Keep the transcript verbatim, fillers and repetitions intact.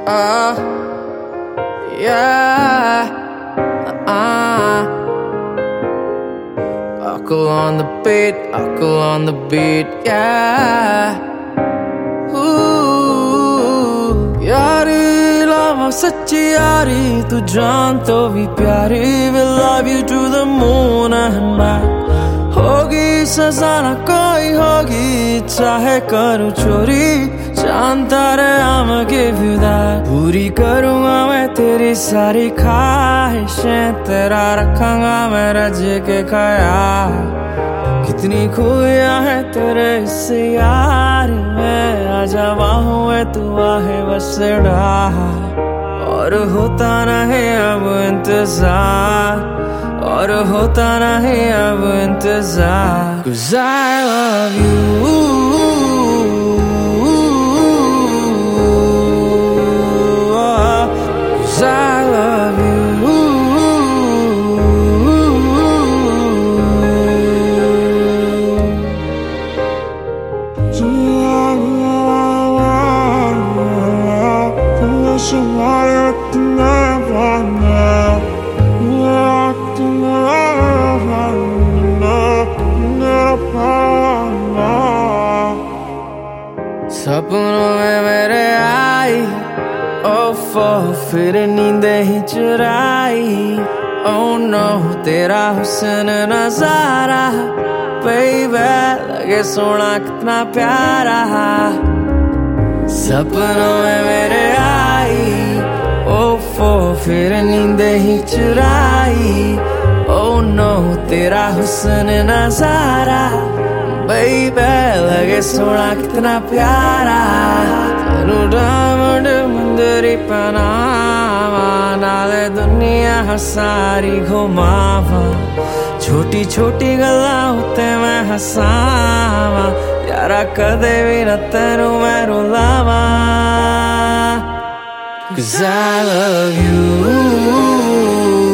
uh, yeah, uh, Buckle on the beat, buckle on the beat, yeah. Ooh, यारी लावा सच्ची यारी, तू जान तो भी प्यारी. Will love you to the moon and back. होगी सजा ना कोई होगी, चाहे करूँ चोरी, जानता रहे I'ma give you that. पूरी करूँगा मैं तेरी सारी ख्वाहिशें, तेरा रखूँगा मैं रज के ख्याल. कितनी खूबियाँ हैं तेरे इस यार में, आजा बाहों में तू आहे बस डाल. और होता नहीं अब इंतजार, और होता नहीं अब इंतजार. 'Cause I love you, I love you. सपनों में मेरे आई, ओफो फिर नींदे ही चुराई. Oh no, तेरा हुस्न नजारा baby लगे सोना कितना प्यारा. सपनों में मेरे आई, ओफो फिर नींदे ही चुराई. Oh no, तेरा हुस्न नजारा baby लगे सोना कितना प्यारा. तेनू डायमंड मुंदरी पहनावा, नाले दुनिया सारी घुमावा. छोटी छोटी गल्लां उत्ते मैं हसावा, यारा कदे भी ना तेनू मैं रुलावा. 'Cause I love you.